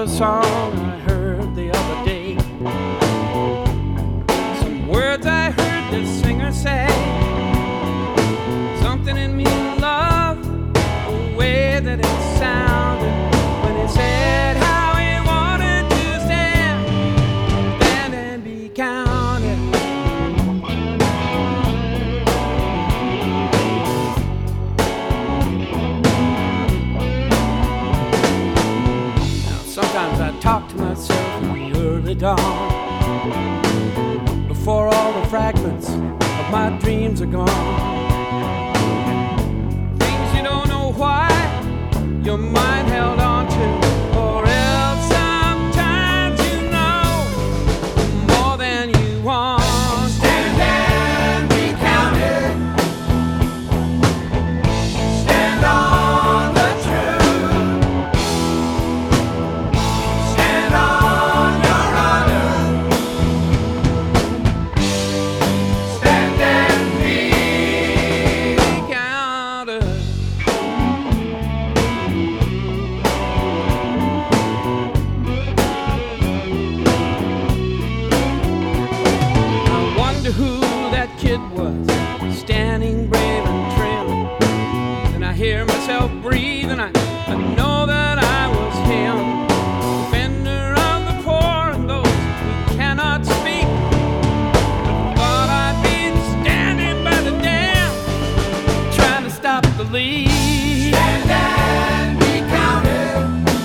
a song I heard the other day. Some words I heard the singer say. Something in me loved the way that it sounded when he said how he wanted to stand and be counted. Now sometimes I talk to myself in the early dawn, before all the fragments of my dreams are gone. Why your mind held on to, or else sometimes you know more than you want. Stand and be counted. Stand on the truth. Stand on your honor. Stand and be counted. Who that kid was, standing brave and trim. And I hear myself breathe, and I know that I was him, defender of the poor and those who cannot speak. Thought I'd be standing by the dam, trying to stop the leak. Stand and be counted.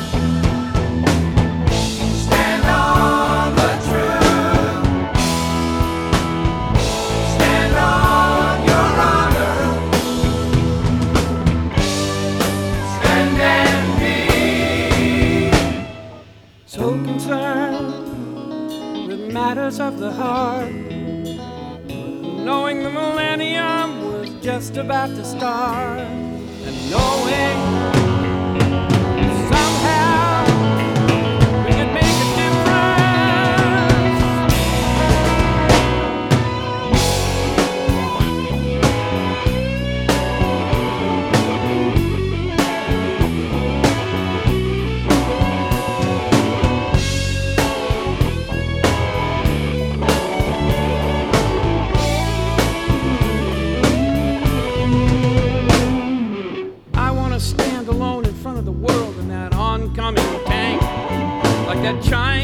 Stand on the truth. So concerned with matters of the heart, knowing the millennium was just about to start, and knowing somehow we could make a stand alone in front of the world in that oncoming tank, like that Chinese